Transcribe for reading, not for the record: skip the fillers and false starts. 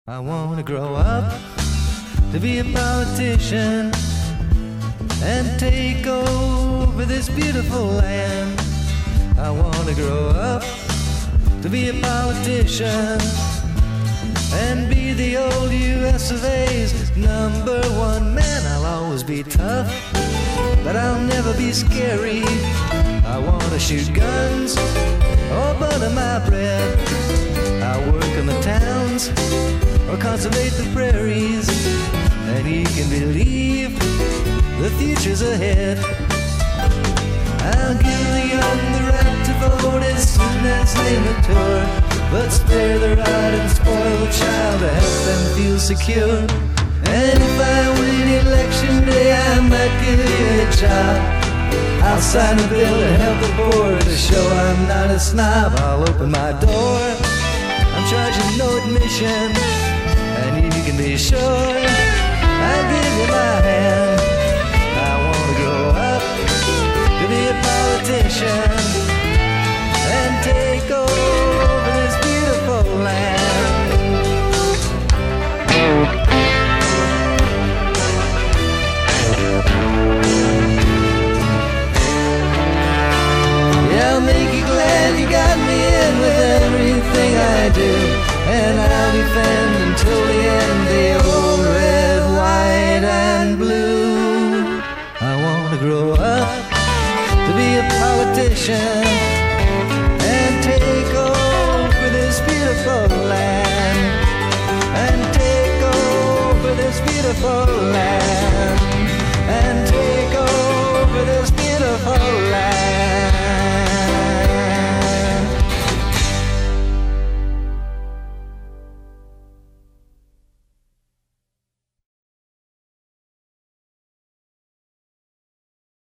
I want to grow up to be a politician and take over this beautiful land. I want to grow up to be a politician and be the old US of A's #1 man. I'll always be tough, but I'll never be scary. I want to shoot guns or butter my bread. I work in the towns or conservate the prairies, and you can believe the future's ahead. I'll give the young the right to vote as soon as they mature, but spare the rod and spoil the child to help them feel secure. And if I win election day, I might give you a job. I'll sign a bill to help the poor, to show I'm not a snob. I'll open my door, I'm charging no admission, and you can be sure I'll give you my hand. I want to grow up to be a politician and take over this beautiful land. Yeah, I'll make you glad you got me in with everything I do, and I'll defend until the end the old red, white, and blue. I want to grow up to be a politician and take over this beautiful land, and take over this beautiful land.